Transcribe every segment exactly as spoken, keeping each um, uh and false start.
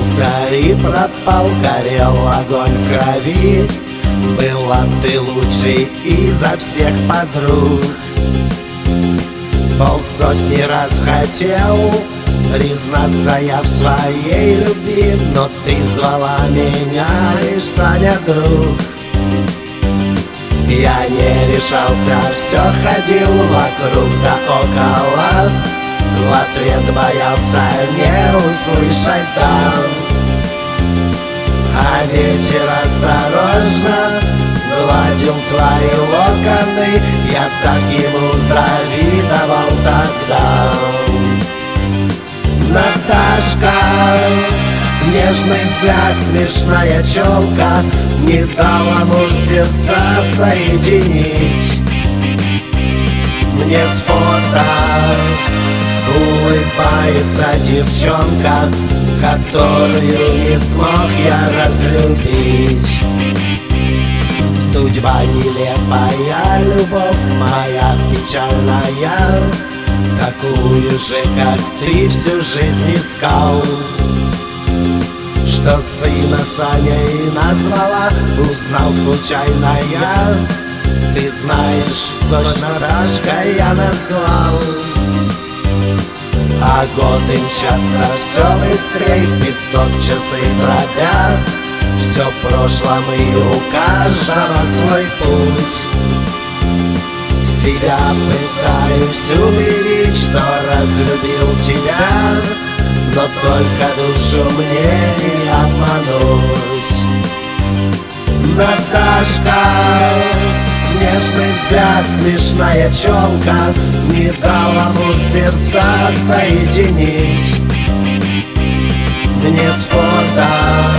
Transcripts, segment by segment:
влюбился и пропал, горел огонь в крови. Была ты лучшей изо всех подруг. Полсотни раз хотел признаться я в своей любви, но ты звала меня лишь, Саня, друг. Я не решался, все ходил вокруг да около, в ответ боялся не услышать «да». А ветер осторожно гладил твои локоны, я так ему завидовал тогда. Наташка, нежный взгляд, смешная челка не дала амур сердца соединить. Мне с фото улыбается девчонка, которую не смог я разлюбить. Судьба нелепая, любовь моя печальная, такую же, как ты, всю жизнь искал. Что сына Саней назвала, узнал случайно я. Ты знаешь, точно Дашка я назвал. А годы мчатся все быстрей, в песок часы дробят. Все в прошлом и у каждого свой путь. Себя пытаюсь убедить, что разлюбил тебя, но только душу мне не обмануть. Наташка, нежный взгляд, смешная челка не дала амур сердца соединить. Мне с фото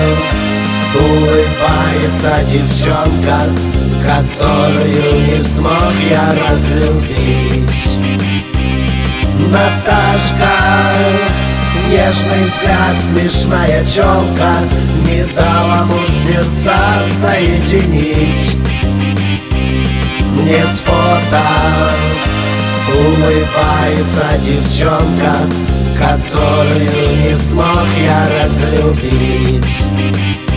улыбается девчонка, которую не смог я разлюбить. Наташка, нежный взгляд, смешная челка не дала амур сердца соединить. Мне с фото улыбается девчонка, которую не смог я разлюбить.